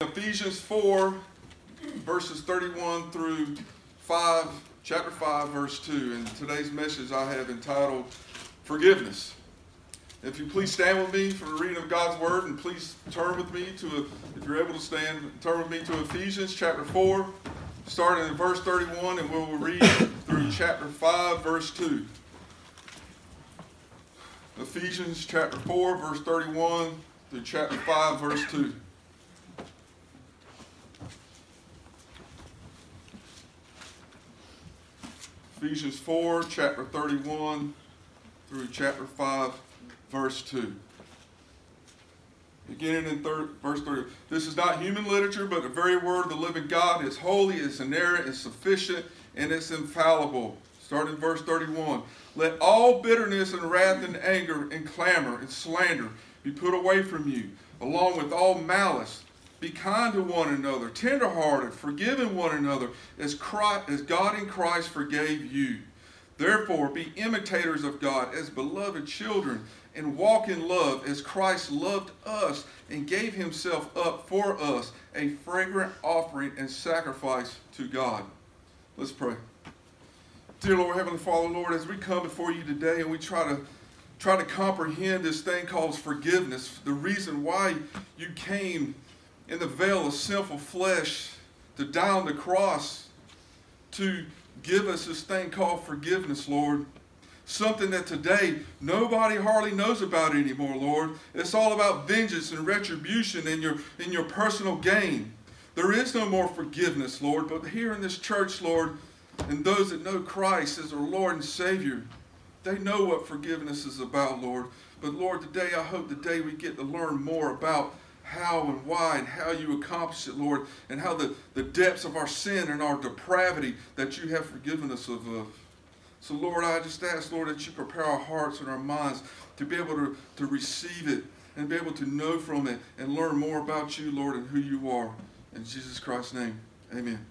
Ephesians 4, verses 31 through 5, chapter 5, verse 2. And today's message I have entitled, Forgiveness. If you please stand with me for the reading of God's Word, and please turn with me to, if you're able to stand, turn with me to Ephesians chapter 4, starting in verse 31, and we'll read through chapter 5, verse 2. Ephesians chapter 4, verse 31 through chapter 5, verse 2. Ephesians 4, chapter 31 through chapter 5, verse 2. Beginning in verse 30. This is not human literature, but the very word of the living God is holy, is inerrant, is sufficient, and it's infallible. Starting in verse 31. Let all bitterness and wrath and anger and clamor and slander be put away from you, along with all malice. Be kind to one another, tenderhearted, forgiving one another, as God in Christ forgave you. Therefore, be imitators of God as beloved children, and walk in love as Christ loved us and gave himself up for us, a fragrant offering and sacrifice to God. Let's pray. Dear Lord, Heavenly Father, Lord, as we come before you today and we try to comprehend this thing called forgiveness, the reason why you came in the veil of sinful flesh to die on the cross to give us this thing called forgiveness, Lord. Something that today nobody hardly knows about anymore, Lord. It's all about vengeance and retribution and your personal gain. There is no more forgiveness, Lord, but here in this church, Lord, and those that know Christ as our Lord and Savior, they know what forgiveness is about, Lord. But Lord, today I hope today we get to learn more about how and why and how you accomplish it, Lord, and how the depths of our sin and our depravity that you have forgiven us of. So, Lord, I just ask, Lord, that you prepare our hearts and our minds to be able to receive it and be able to know from it and learn more about you, Lord, and who you are. In Jesus Christ's name, amen.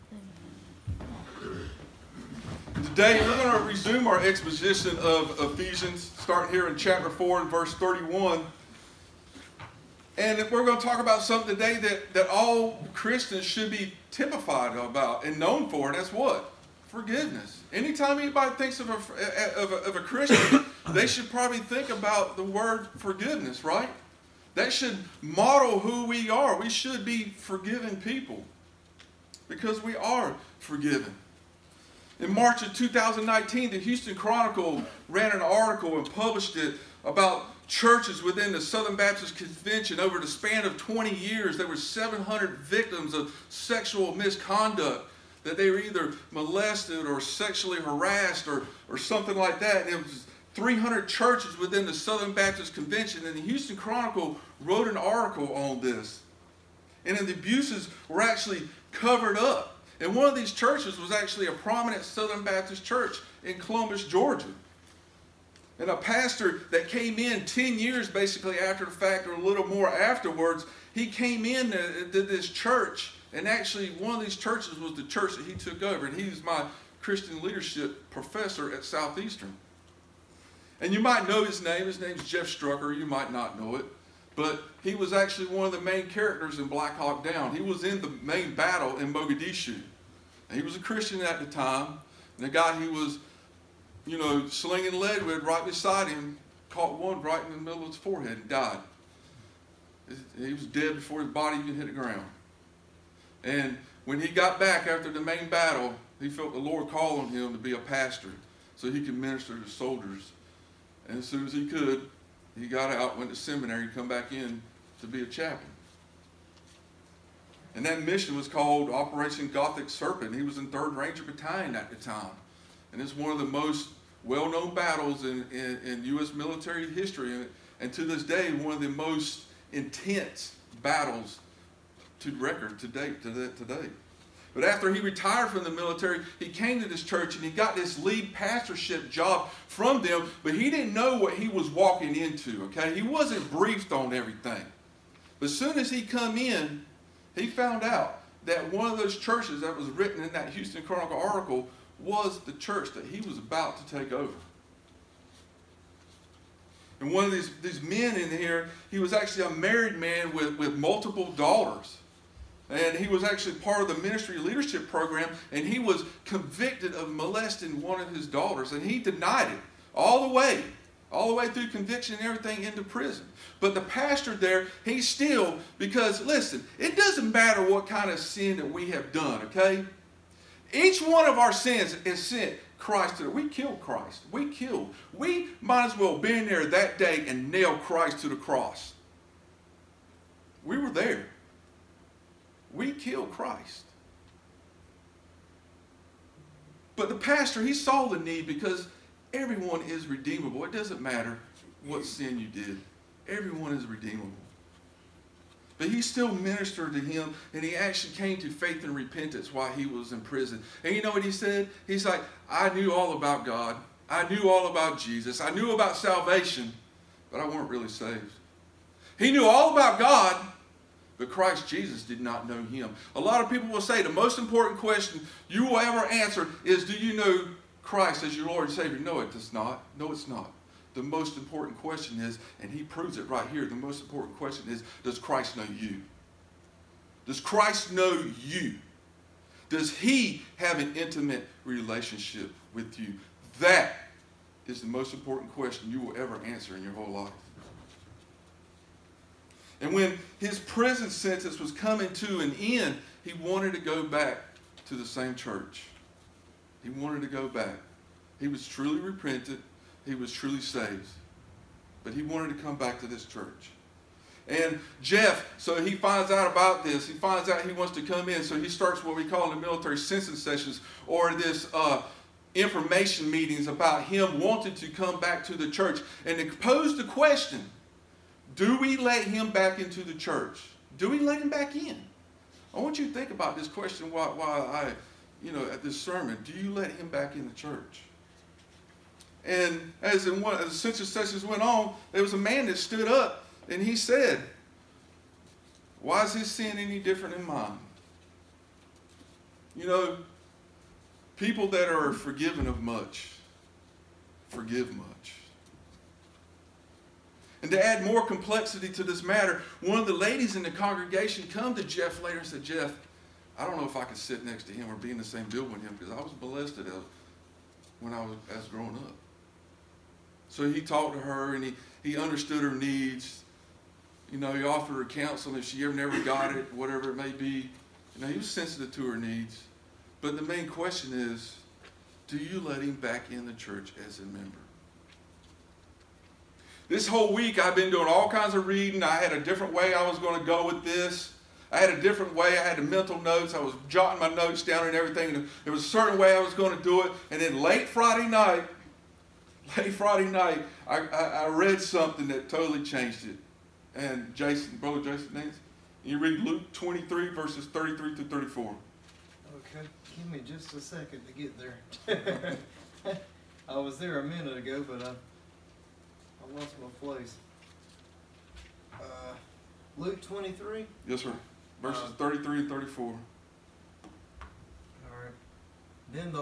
Today, we're going to resume our exposition of Ephesians, starting here in chapter 4 and verse 31. And we're going to talk about something today that all Christians should be typified about and known for, and that's what? Forgiveness. Anytime anybody thinks of a Christian, they should probably think about the word forgiveness, right? That should model who we are. We should be forgiving people because we are forgiven. In March of 2019, the Houston Chronicle ran an article and published it about churches within the Southern Baptist Convention. Over the span of 20 years, there were 700 victims of sexual misconduct, that they were either molested or sexually harassed or something like that. And it was 300 churches within the Southern Baptist Convention, and the Houston Chronicle wrote an article on this. And the abuses were actually covered up. And one of these churches was actually a prominent Southern Baptist church in Columbus, Georgia. And a pastor that came in 10 years basically after the fact, or a little more afterwards, he came in to this church. And actually one of these churches was the church that he took over. And he was my Christian leadership professor at Southeastern. And you might know his name. His name's Jeff Strucker. You might not know it. But he was actually one of the main characters in Black Hawk Down. He was in the main battle in Mogadishu. And he was a Christian at the time. And the guy he was, slinging lead with right beside him caught one right in the middle of his forehead and died. He was dead before his body even hit the ground. And when he got back after the main battle, he felt the Lord call on him to be a pastor so he could minister to soldiers. And as soon as he could, he got out, went to seminary, come back in to be a chaplain. And that mission was called Operation Gothic Serpent. He was in 3rd Ranger Battalion at the time. And it's one of the most well-known battles in U.S. military history. And to this day, one of the most intense battles to record to date today. But after he retired from the military, he came to this church and he got this lead pastorship job from them, but he didn't know what he was walking into, okay? He wasn't briefed on everything. But as soon as he come in, he found out that one of those churches that was written in that Houston Chronicle article was the church that he was about to take over. And one of these men in here, he was actually a married man with multiple daughters. And he was actually part of the ministry leadership program, and he was convicted of molesting one of his daughters, and he denied it all the way through conviction and everything into prison. But the pastor there, he still, because listen, it doesn't matter what kind of sin that we have done, okay? Each one of our sins is sent Christ to. We killed Christ. We might as well been there that day and nail Christ to the cross. We were there. We killed Christ. But the pastor, he saw the need because everyone is redeemable. It doesn't matter what sin you did. Everyone is redeemable. But he still ministered to him, and he actually came to faith and repentance while he was in prison. And you know what he said? He's like, I knew all about God. I knew all about Jesus. I knew about salvation, but I weren't really saved. He knew all about God, but Christ Jesus did not know him. A lot of people will say the most important question you will ever answer is, do you know Christ as your Lord and Savior? No, it does not. No, it's not. The most important question is, and he proves it right here, the most important question is, does Christ know you? Does Christ know you? Does he have an intimate relationship with you? That is the most important question you will ever answer in your whole life. And when his prison sentence was coming to an end, he wanted to go back to the same church. He wanted to go back. He was truly repentant. He was truly saved. But he wanted to come back to this church. And Jeff, so he finds out about this. He finds out he wants to come in. So he starts what we call in the military sensing sessions, or this information meetings about him wanting to come back to the church. And to pose the question, do we let him back into the church? Do we let him back in? I want you to think about this question while I, at this sermon. Do you let him back in the church? And as the census sessions went on, there was a man that stood up and he said, why is his sin any different than mine? People that are forgiven of much, forgive much. And to add more complexity to this matter, one of the ladies in the congregation come to Jeff later and said, Jeff, I don't know if I could sit next to him or be in the same building with him because I was molested when I was growing up. So he talked to her and he understood her needs. He offered her counsel if she ever never got it, whatever it may be. He was sensitive to her needs. But the main question is, do you let him back in the church as a member? This whole week I've been doing all kinds of reading. I had a different way I was going to go with this. I had a different way. I had the mental notes. I was jotting my notes down and everything. And there was a certain way I was going to do it. And then late Friday night, I read something that totally changed it. And Brother Jason Nance, you read Luke 23, verses 33 through 34. Okay, give me just a second to get there. I was there a minute ago, but I lost my place. Luke 23? Yes, sir. Verses 33 and 34. All right. Then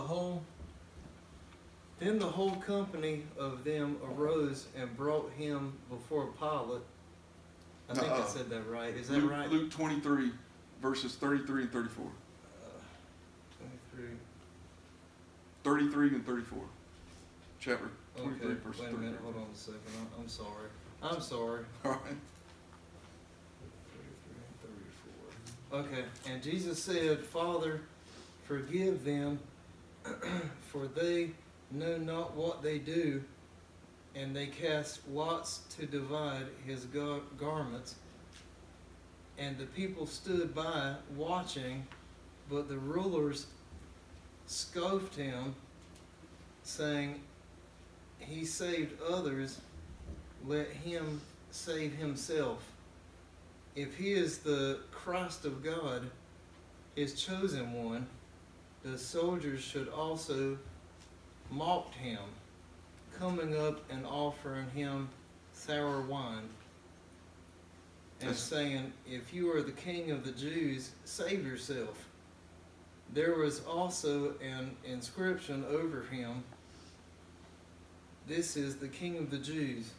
the whole company of them arose and brought him before Pilate. I think I said that right. Is that right? Luke 23, verses 33 and 34. 23. 33 and 34. Chapter 23, okay. verse 33. Wait a minute. Hold on a second. I'm sorry. All right. 33 and 34. Okay. And Jesus said, Father, forgive them, for they know not what they do. And they cast lots to divide his garments. And the people stood by watching, but the rulers scoffed him, saying, he saved others, let him save himself. If he is the Christ of God, his chosen one, the soldiers should also mock him, coming up and offering him sour wine, and saying, if you are the king of the Jews, save yourself. There was also an inscription over him, this is the King of the Jews.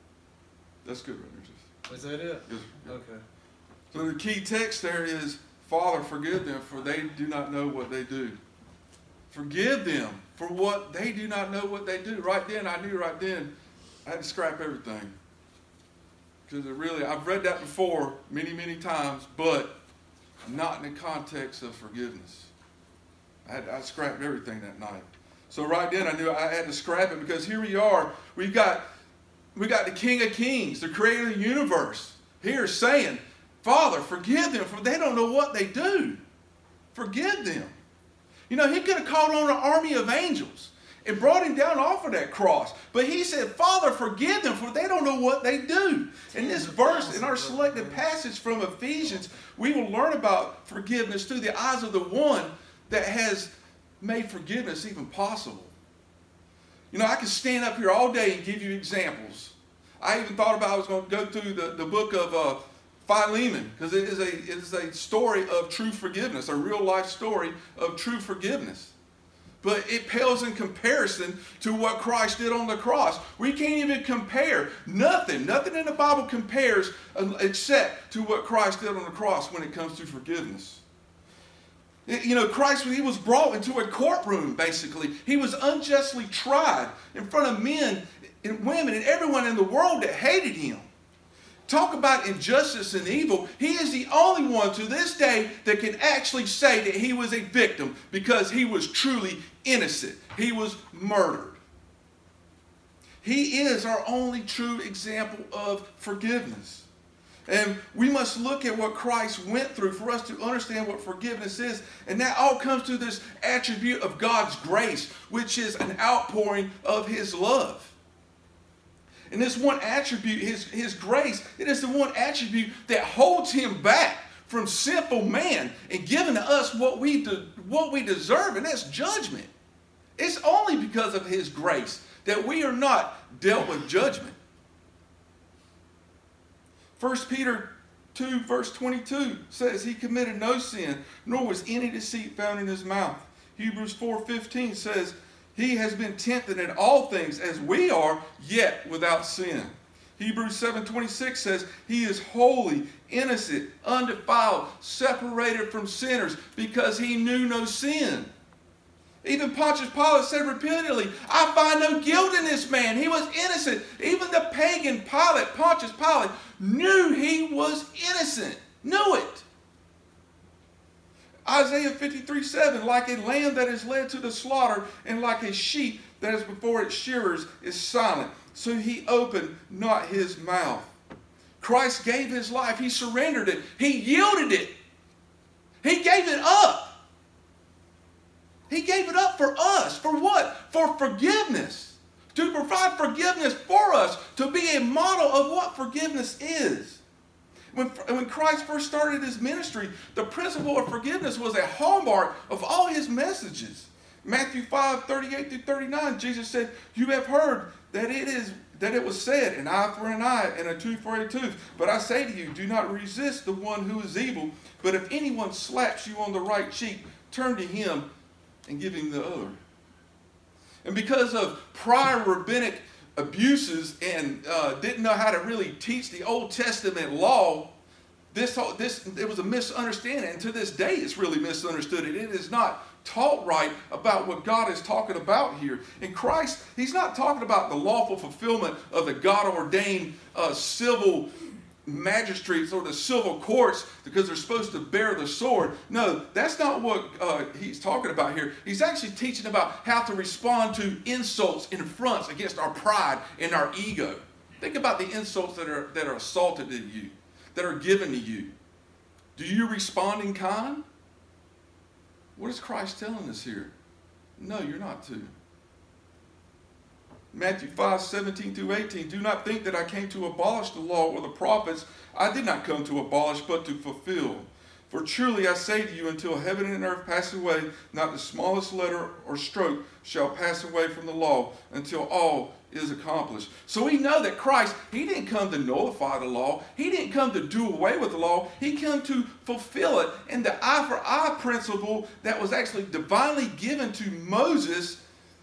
That's good, Brother. Is that it? Yes. Okay. So the key text there is, Father, forgive them, for they do not know what they do. Forgive them for what they do not know what they do. Right then, I knew right then I had to scrap everything. Because I've read that before many, many times, but not in the context of forgiveness. I scrapped everything that night. So right then I knew I had to scrap it, because here we are. We got the King of Kings, the creator of the universe, here saying, Father, forgive them, for they don't know what they do. Forgive them. You know, he could have called on an army of angels and brought him down off of that cross. But he said, Father, forgive them, for they don't know what they do. In this verse, in our selected passage from Ephesians, we will learn about forgiveness through the eyes of the one that has made forgiveness even possible. You know, I could stand up here all day and give you examples. I even thought about I was going to go through the book of Philemon, because it is a story of true forgiveness, a real life story of true forgiveness. But it pales in comparison to what Christ did on the cross. We can't even compare. Nothing in the Bible compares except to what Christ did on the cross when it comes to forgiveness. You know, Christ, he was brought into a courtroom, basically. He was unjustly tried in front of men and women and everyone in the world that hated him. Talk about injustice and evil. He is the only one to this day that can actually say that he was a victim, because he was truly innocent. He was murdered. He is our only true example of forgiveness. And we must look at what Christ went through for us to understand what forgiveness is. And that all comes to this attribute of God's grace, which is an outpouring of his love. And this one attribute, his grace, it is the one attribute that holds him back from sinful man and giving to us what we deserve, and that's judgment. It's only because of his grace that we are not dealt with judgment. 1 Peter 2 verse 22 says he committed no sin, nor was any deceit found in his mouth. Hebrews 4:15 says he has been tempted in all things as we are, yet without sin. Hebrews 7:26 says he is holy, innocent, undefiled, separated from sinners, because he knew no sin. Even Pontius Pilate said repeatedly, I find no guilt in this man. He was innocent. Even the pagan Pilate, Pontius Pilate, knew he was innocent. Knew it. Isaiah 53:7, like a lamb that is led to the slaughter, and like a sheep that is before its shearers is silent, so he opened not his mouth. Christ gave his life. He surrendered it. He yielded it. He gave it up. He gave it up for us. For what? For forgiveness. To provide forgiveness for us. To be a model of what forgiveness is. When Christ first started his ministry, the principle of forgiveness was a hallmark of all his messages. Matthew 5:38-39, Jesus said, you have heard that it was said, an eye for an eye and a tooth for a tooth. But I say to you, do not resist the one who is evil. But if anyone slaps you on the right cheek, turn to him and give him the other. And because of prior rabbinic abuses and didn't know how to really teach the Old Testament law, it was a misunderstanding. And to this day, it's really misunderstood. It is not taught right about what God is talking about here. And Christ, he's not talking about the lawful fulfillment of the God-ordained civil magistrates or the civil courts because they're supposed to bear the sword. No, that's not what he's talking about here. He's actually teaching about how to respond to insults and affronts against our pride and our ego. Think about the insults that are assaulted to you, that are given to you. Do you respond in kind? What is Christ telling us here? No, you're not to. Matthew 5:17-18, do not think that I came to abolish the law or the prophets. I did not come to abolish, but to fulfill. For truly I say to you, until heaven and earth pass away, not the smallest letter or stroke shall pass away from the law until all is accomplished. So we know that Christ, he didn't come to nullify the law. He didn't come to do away with the law. He came to fulfill it. And the eye for eye principle that was actually divinely given to Moses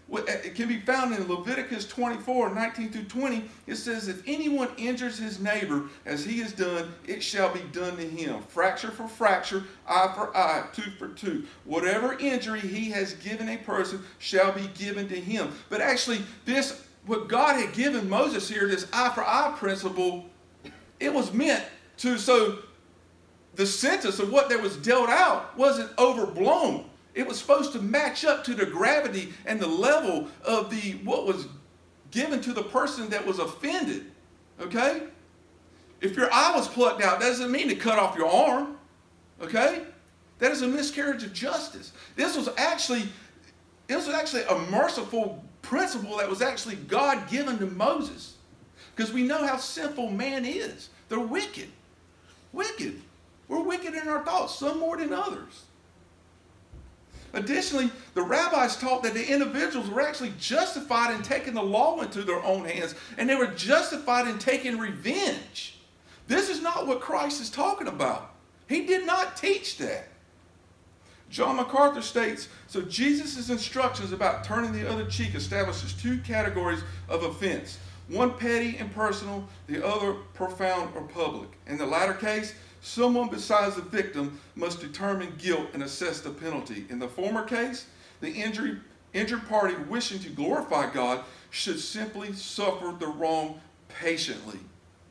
it can be found in Leviticus 24, 19 through 20. It says, if anyone injures his neighbor as he has done, it shall be done to him. Fracture for fracture, eye for eye, tooth for tooth. Whatever injury he has given a person shall be given to him. But actually, what God had given Moses here, this eye for eye principle, it was meant to, so the sentence of what that was dealt out wasn't overblown. It was supposed to match up to the gravity and the level of what was given to the person that was offended. Okay? If your eye was plucked out, that doesn't mean to cut off your arm. Okay? That is a miscarriage of justice. This was actually a merciful principle that was actually God given to Moses. Because we know how sinful man is. They're wicked. Wicked. We're wicked in our thoughts, some more than others. Additionally, the rabbis taught that the individuals were actually justified in taking the law into their own hands, and they were justified in taking revenge. This is not what Christ is talking about. He did not teach that. John MacArthur states, so Jesus' instructions about turning the other cheek establishes two categories of offense. One petty and personal, the other profound or public. In the latter case, someone besides the victim must determine guilt and assess the penalty. In the former case, the injured party wishing to glorify God should simply suffer the wrong patiently.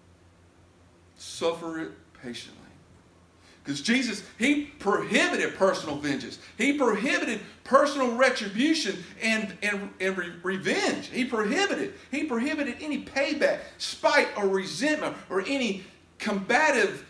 Suffer it patiently. Because Jesus, he prohibited personal vengeance. He prohibited personal retribution and revenge. He prohibited any payback, spite, or resentment, or any combative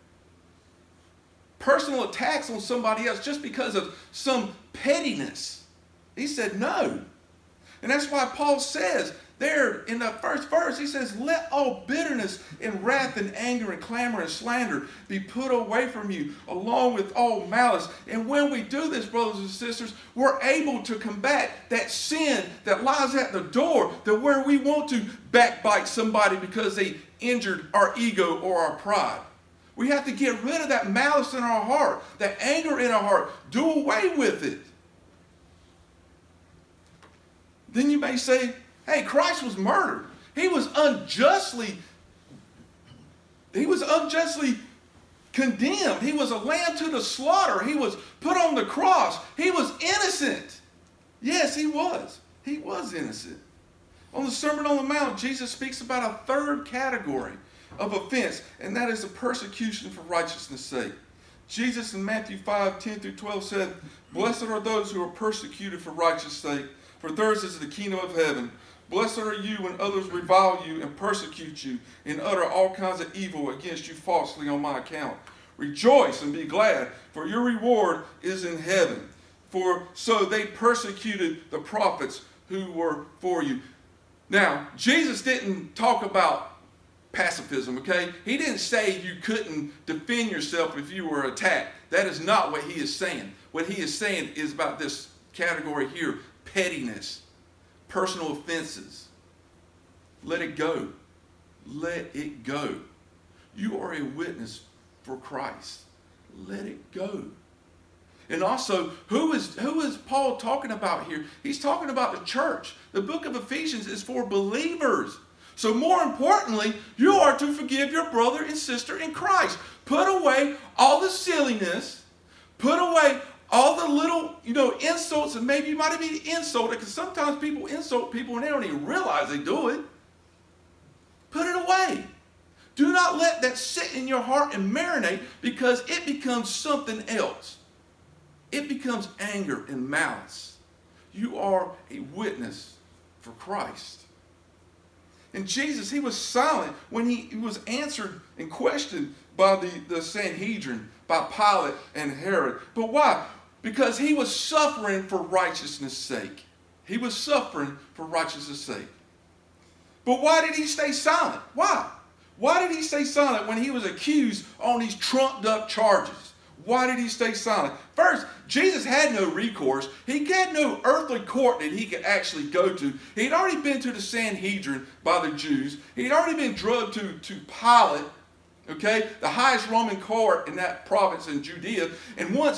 personal attacks on somebody else just because of some pettiness. He said no. And that's why Paul says there in the first verse, he says, let all bitterness and wrath and anger and clamor and slander be put away from you, along with all malice. And when we do this, brothers and sisters, we're able to combat that sin that lies at the door, that where we want to backbite somebody because they injured our ego or our pride. We have to get rid of that malice in our heart, that anger in our heart. Do away with it. Then you may say, hey, Christ was murdered. He was unjustly condemned. He was a lamb to the slaughter. He was put on the cross. He was innocent. Yes, he was. He was innocent. On the Sermon on the Mount, Jesus speaks about a third category of offense, and that is the persecution for righteousness' sake. Jesus in Matthew 5, 10 through 12 said, blessed are those who are persecuted for righteousness' sake, for theirs is the kingdom of heaven. Blessed are you when others revile you and persecute you and utter all kinds of evil against you falsely on my account. Rejoice and be glad, for your reward is in heaven. For so they persecuted the prophets who were for you. Now, Jesus didn't talk about pacifism, okay? He didn't say you couldn't defend yourself if you were attacked. That is not what he is saying. What he is saying is about this category here, pettiness, personal offenses. Let it go. Let it go. You are a witness for Christ. Let it go. And also, who is Paul talking about here? He's talking about the church. The book of Ephesians is for believers. So more importantly, you are to forgive your brother and sister in Christ. Put away all the silliness. Put away all the little, insults, and maybe you might be insulted, because sometimes people insult people and they don't even realize they do it. Put it away. Do not let that sit in your heart and marinate, because it becomes something else. It becomes anger and malice. You are a witness for Christ. And Jesus, he was silent when he was answered and questioned by the Sanhedrin, by Pilate and Herod. But why? Because he was suffering for righteousness' sake. He was suffering for righteousness' sake. But why did he stay silent? Why? Why did he stay silent when he was accused on these trumped up charges? Why did he stay silent? First, Jesus had no recourse. He had no earthly court that he could actually go to. He'd already been to the Sanhedrin by the Jews. He'd already been drugged to Pilate, okay, the highest Roman court in that province in Judea. And once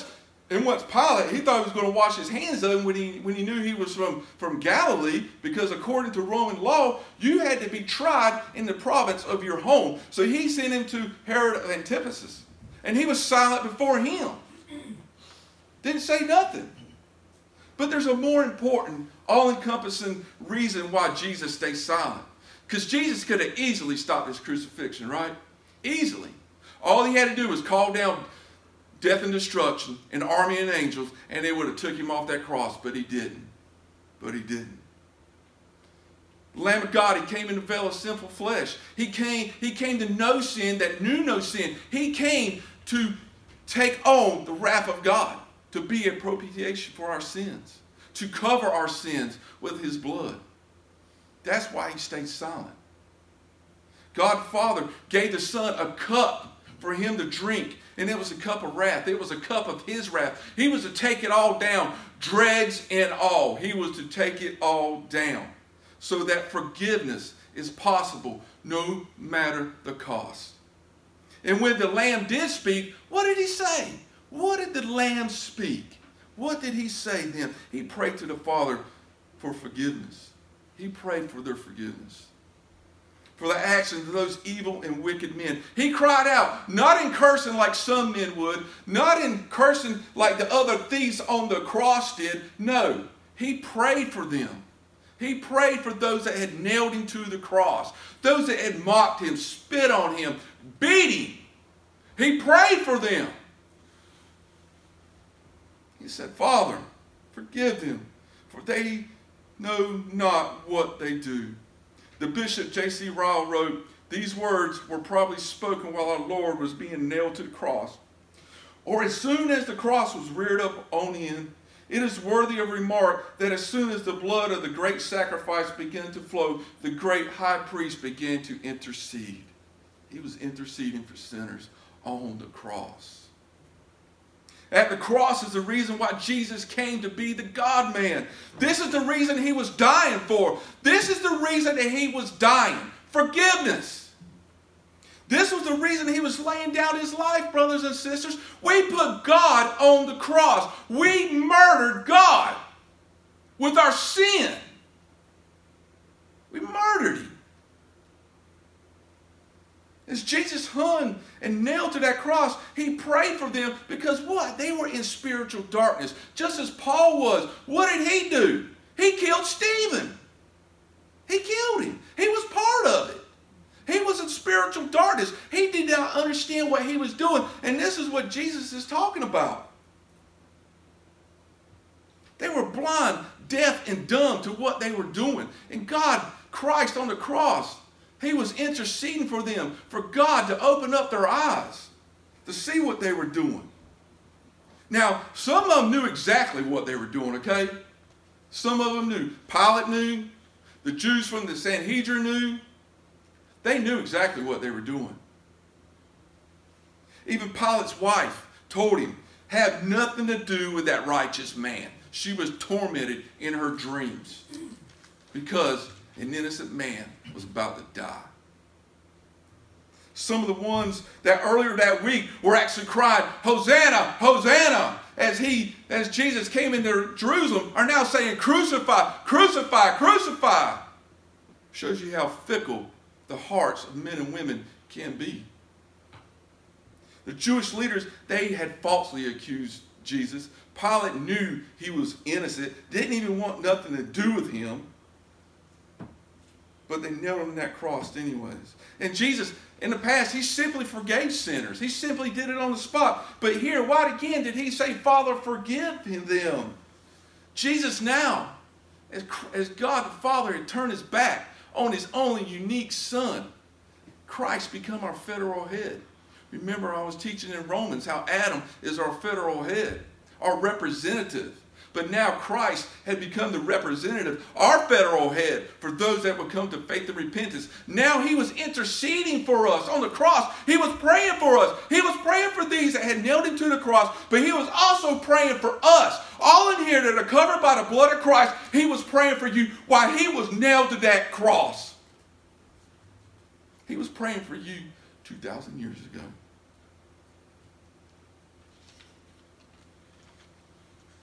And once Pilate, he thought he was going to wash his hands of him when he knew he was from Galilee, because according to Roman law, you had to be tried in the province of your home. So he sent him to Herod Antipas, and he was silent before him. Didn't say nothing. But there's a more important, all-encompassing reason why Jesus stayed silent. Because Jesus could have easily stopped his crucifixion, right? Easily. All he had to do was call down death and destruction, an army and angels, and they would have took him off that cross, but he didn't. But he didn't. The Lamb of God, he came in the veil of sinful flesh. He came to know sin that knew no sin. He came to take on the wrath of God, to be a propitiation for our sins, to cover our sins with his blood. That's why he stayed silent. God the Father gave the Son a cup for him to drink, and it was a cup of wrath. It was a cup of his wrath. He was to take it all down, dregs and all. He was to take it all down so that forgiveness is possible no matter the cost. And when the Lamb did speak, what did he say? What did the Lamb speak? What did he say then? He prayed to the Father for forgiveness. He prayed for their forgiveness, for the actions of those evil and wicked men. He cried out, not in cursing like some men would, not in cursing like the other thieves on the cross did. No, he prayed for them. He prayed for those that had nailed him to the cross, those that had mocked him, spit on him, beat him. He prayed for them. He said, Father, forgive them, for they know not what they do. The Bishop J.C. Ryle wrote, these words were probably spoken while our Lord was being nailed to the cross, or as soon as the cross was reared up on end. It is worthy of remark that as soon as the blood of the great sacrifice began to flow, the great high priest began to intercede. He was interceding for sinners on the cross. At the cross is the reason why Jesus came to be the God-man. This is the reason he was dying for. This is the reason that he was dying. Forgiveness. This was the reason he was laying down his life, brothers and sisters. We put God on the cross. We murdered God with our sin. We murdered him. As Jesus hung and nailed to that cross, he prayed for them because what? They were in spiritual darkness. Just as Paul was. What did he do? He killed Stephen. He killed him. He was part of it. He was in spiritual darkness. He did not understand what he was doing. And this is what Jesus is talking about. They were blind, deaf, and dumb to what they were doing. And God, Christ on the cross, he was interceding for them, for God to open up their eyes to see what they were doing. Now, some of them knew exactly what they were doing, okay? Some of them knew. Pilate knew. The Jews from the Sanhedrin knew. They knew exactly what they were doing. Even Pilate's wife told him, have nothing to do with that righteous man. She was tormented in her dreams because an innocent man was about to die. Some of the ones that earlier that week were actually crying, Hosanna, Hosanna, as Jesus came into Jerusalem, are now saying, crucify, crucify, crucify. Shows you how fickle the hearts of men and women can be. The Jewish leaders, they had falsely accused Jesus. Pilate knew he was innocent, didn't even want nothing to do with him. But they nailed him to that cross anyways. And Jesus, in the past, he simply forgave sinners. He simply did it on the spot. But here, why again did he say, Father, forgive them? Jesus now, as God the Father had turned his back on his only unique Son, Christ become our federal head. Remember, I was teaching in Romans how Adam is our federal head, our representative. But now Christ had become the representative, our federal head, for those that would come to faith and repentance. Now he was interceding for us on the cross. He was praying for us. He was praying for these that had nailed him to the cross, but he was also praying for us. All in here that are covered by the blood of Christ, he was praying for you while he was nailed to that cross. He was praying for you 2,000 years ago.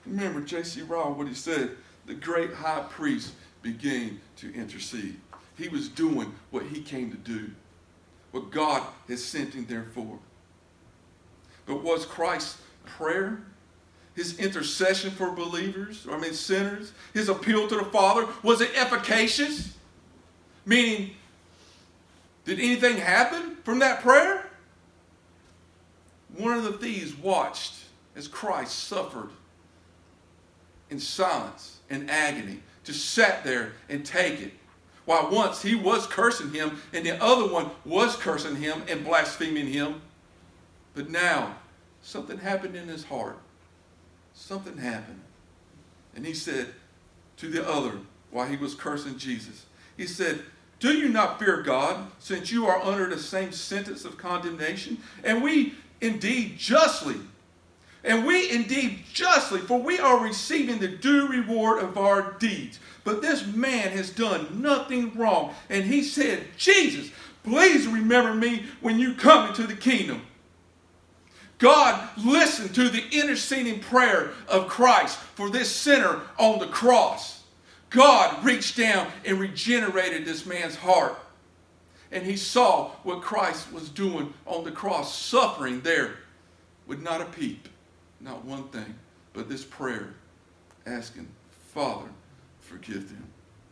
Remember J.C. Ryle, what he said, the great high priest began to intercede. He was doing what he came to do, what God has sent him there for. But was Christ's prayer, his intercession for believers, sinners, his appeal to the Father, was it efficacious? Meaning, did anything happen from that prayer? One of the thieves watched as Christ suffered in silence and agony, just sat there and take it. While once he was cursing him and the other one was cursing him and blaspheming him. But now, something happened in his heart. Something happened. And he said to the other, while he was cursing Jesus, he said, do you not fear God, since you are under the same sentence of condemnation? And we indeed justly, for we are receiving the due reward of our deeds. But this man has done nothing wrong. And he said, Jesus, please remember me when you come into the kingdom. God listened to the interceding prayer of Christ for this sinner on the cross. God reached down and regenerated this man's heart. And he saw what Christ was doing on the cross, suffering there with not a peep, not one thing, but this prayer asking, Father, forgive them.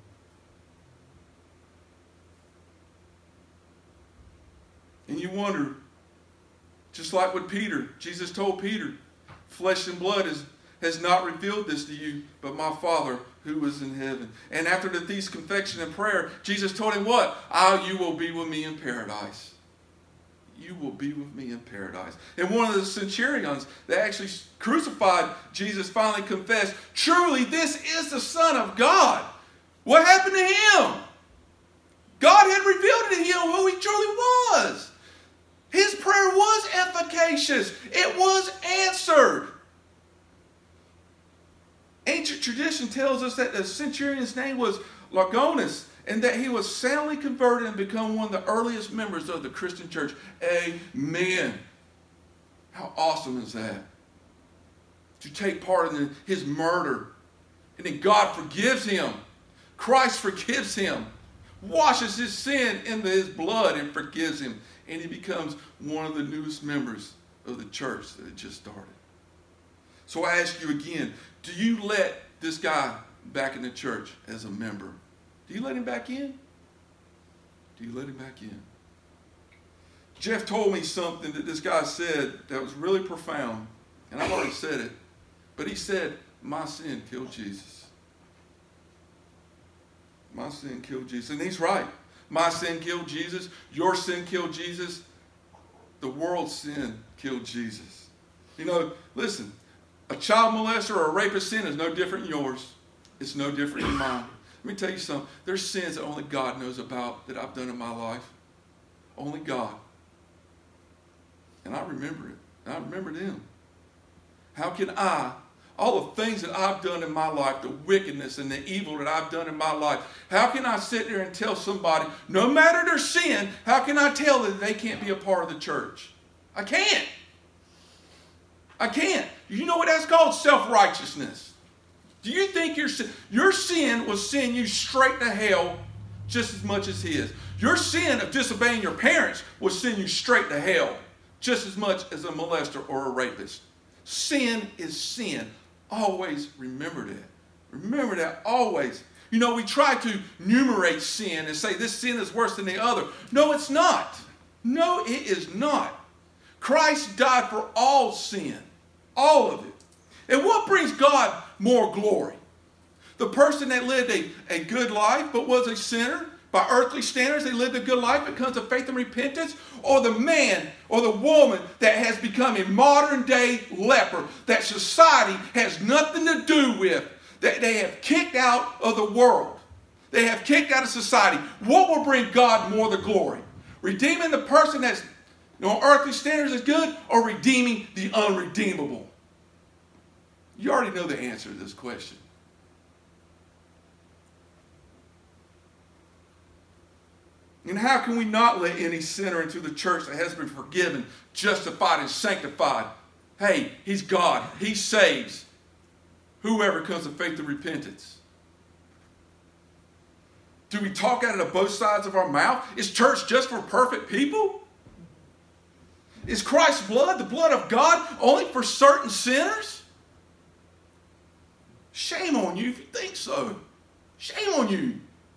And you wonder, just like with Peter, Jesus told Peter, flesh and blood has not revealed this to you, but my Father who is in heaven. And after the thief's confession and prayer, Jesus told him what? You will be with me in paradise. You will be with me in paradise. And one of the centurions that actually crucified Jesus finally confessed, truly this is the Son of God. What happened to him? God had revealed to him who he truly was. His prayer was efficacious. It was answered. Ancient tradition tells us that the centurion's name was Longinus, and that he was soundly converted and become one of the earliest members of the Christian church. Amen. How awesome is that? To take part in his murder. And then God forgives him. Christ forgives him. Washes his sin into his blood and forgives him. And he becomes one of the newest members of the church that had just started. So I ask you again, do you let this guy back in the church as a member? Do you let him back in? Do you let him back in? Jeff told me something that this guy said that was really profound. And I've already said it. But he said, my sin killed Jesus. My sin killed Jesus. And he's right. My sin killed Jesus. Your sin killed Jesus. The world's sin killed Jesus. You know, listen, a child molester or a rapist sin is no different than yours. It's no different than mine. Let me tell you something. There's sins that only God knows about that I've done in my life. Only God. And I remember it. And I remember them. How can I, all the things that I've done in my life, the wickedness and the evil that I've done in my life, how can I sit there and tell somebody, no matter their sin, how can I tell them that they can't be a part of the church? I can't. I can't. You know what that's called? Self-righteousness. Do you think your sin will send you straight to hell just as much as his? Your sin of disobeying your parents will send you straight to hell just as much as a molester or a rapist. Sin is sin. Always remember that. Remember that always. You know, we try to enumerate sin and say this sin is worse than the other. No, it's not. No, it is not. Christ died for all sin. All of it. And what brings God more glory? The person that lived a good life but was a sinner? By earthly standards, they lived a good life because of faith and repentance? Or the man or the woman that has become a modern day leper that society has nothing to do with, that they have kicked out of the world? They have kicked out of society. What will bring God more the glory? Redeeming the person that's on earthly standards is good, or redeeming the unredeemable? You already know the answer to this question. And how can we not let any sinner into the church that has been forgiven, justified, and sanctified? Hey, he's God. He saves. whoever comes to faith and repentance? Do we talk out of both sides of our mouth? Is church just for perfect people? Is Christ's blood, the blood of God, only for certain sinners? Shame on you if you think so. Shame on you.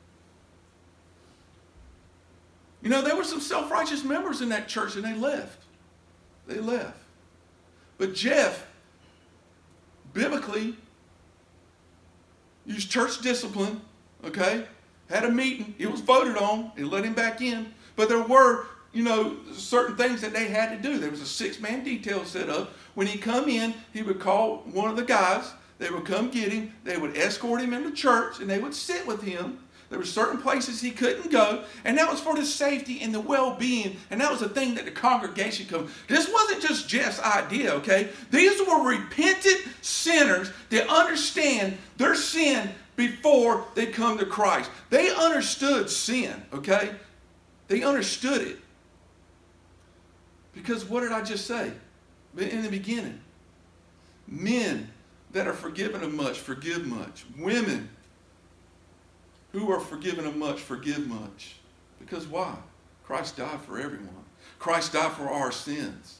You know, there were some self-righteous members in that church and they left. They left. But Jeff, biblically, used church discipline, okay? Had a meeting. It was voted on. They let him back in. But there were, certain things that they had to do. There was a 6-man detail set up. When he come in, he would call one of the guys. They would come get him. They would escort him into church, and they would sit with him. There were certain places he couldn't go, and that was for the safety and the well-being, and that was the thing that the congregation could. This wasn't just Jeff's idea, okay? These were repentant sinners that understand their sin before they come to Christ. They understood sin, okay? They understood it. Because what did I just say in the beginning? Men that are forgiven of much, forgive much. Women who are forgiven of much, forgive much. Because why? Christ died for everyone. Christ died for our sins.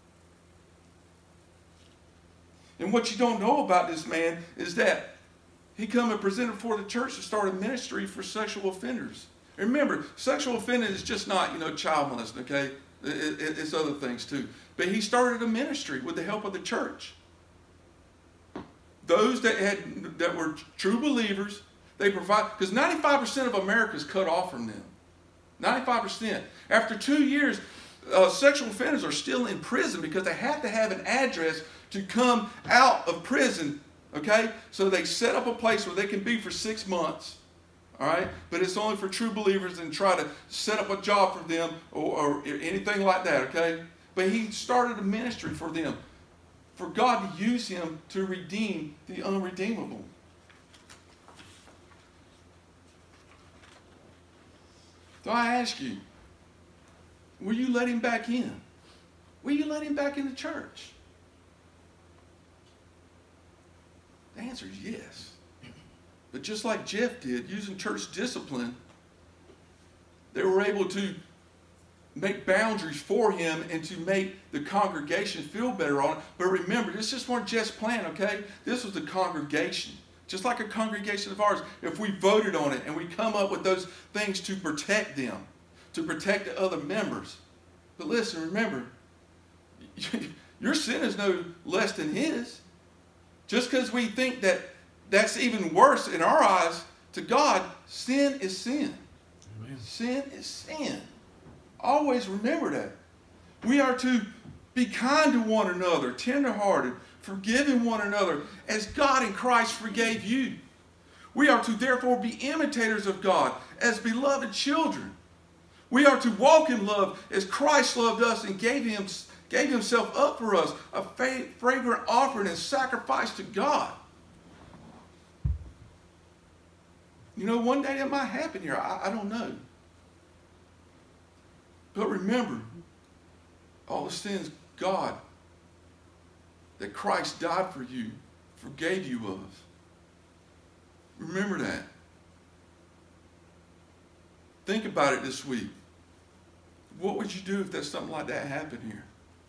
And what you don't know about this man is that he come and presented before the church to start a ministry for sexual offenders. And remember, sexual offending is just not, child molesting, okay? It's other things too. But he started a ministry with the help of the church. Those that were true believers, they provide, because 95% of America is cut off from them. 95%. After 2 years, sexual offenders are still in prison because they have to have an address to come out of prison, okay? So they set up a place where they can be for 6 months, all right? But it's only for true believers and try to set up a job for them or anything like that, okay? But he started a ministry for them, for God to use him to redeem the unredeemable. So I ask you, will you let him back in? Will you let him back in the church? The answer is yes. But just like Jeff did, using church discipline, they were able to make boundaries for him and to make the congregation feel better on it. But remember, this just wasn't Jeff's plan, okay? This was the congregation. Just like a congregation of ours, if we voted on it and we come up with those things to protect them, to protect the other members. But listen, remember, your sin is no less than his. Just because we think that that's even worse in our eyes, to God, sin is sin. Amen. Sin is sin. Always remember that. We are to be kind to one another, tenderhearted, forgiving one another as God in Christ forgave you. We are to therefore be imitators of God as beloved children. We are to walk in love as Christ loved us and gave himself up for us, a fragrant offering and sacrifice to God. One day that might happen here. I don't know. But remember, all the sins God, that Christ died for you, forgave you of. Remember that. Think about it this week. What would you do if there's something like that happened here?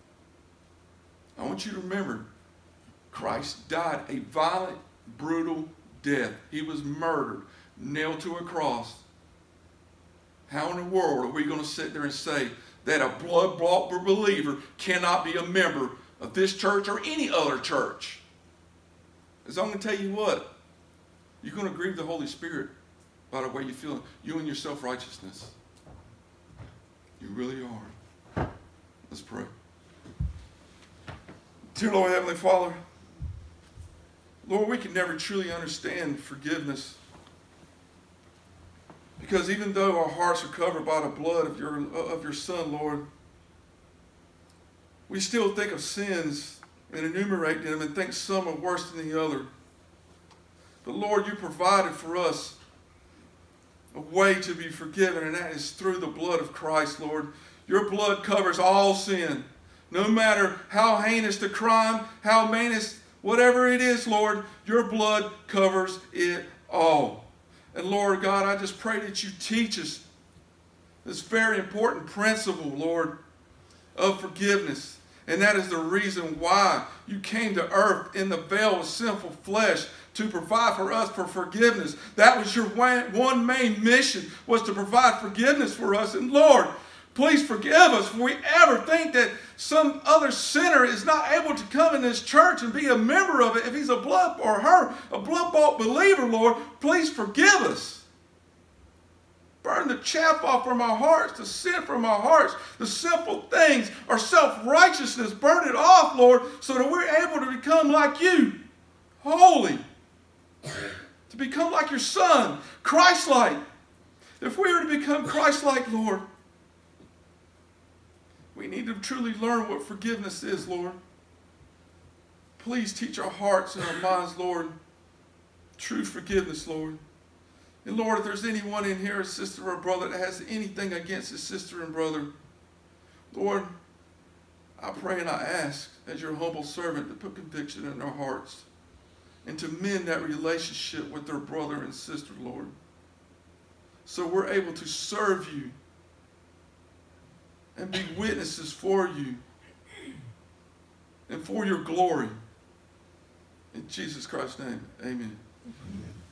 I want you to remember, Christ died a violent, brutal death. He was murdered, nailed to a cross. How in the world are we going to sit there and say that a blood-bought believer cannot be a member of this church or any other church? Because I'm going to tell you what, you're going to grieve the Holy Spirit by the way you feel, you and your self-righteousness. You really are. Let's pray. Dear Lord, Heavenly Father, Lord, we can never truly understand forgiveness, because even though our hearts are covered by the blood of your Son, Lord, we still think of sins and enumerate them and think some are worse than the other. But Lord, you provided for us a way to be forgiven, and that is through the blood of Christ, Lord. Your blood covers all sin. No matter how heinous the crime, how heinous Whatever it is, Lord, your blood covers it all. And Lord God, I just pray that you teach us this very important principle, Lord, of forgiveness. And that is the reason why you came to earth in the veil of sinful flesh to provide for us for forgiveness. That was your one main mission, was to provide forgiveness for us. And Lord, please forgive us if we ever think that some other sinner is not able to come in this church and be a member of it. If he's a blood or her, a blood-bought believer, Lord, please forgive us. Burn the chaff off from our hearts, the sin from our hearts, the simple things, our self-righteousness. Burn it off, Lord, so that we're able to become like you, holy, to become like your Son, Christ-like. If we are to become Christ-like, Lord, we need to truly learn what forgiveness is, Lord. Please teach our hearts and our minds, Lord, true forgiveness, Lord. And Lord, if there's anyone in here, a sister or a brother, that has anything against his sister and brother, Lord, I pray and I ask as your humble servant to put conviction in their hearts and to mend that relationship with their brother and sister, Lord, so we're able to serve you and be witnesses for you and for your glory. In Jesus Christ's name, amen.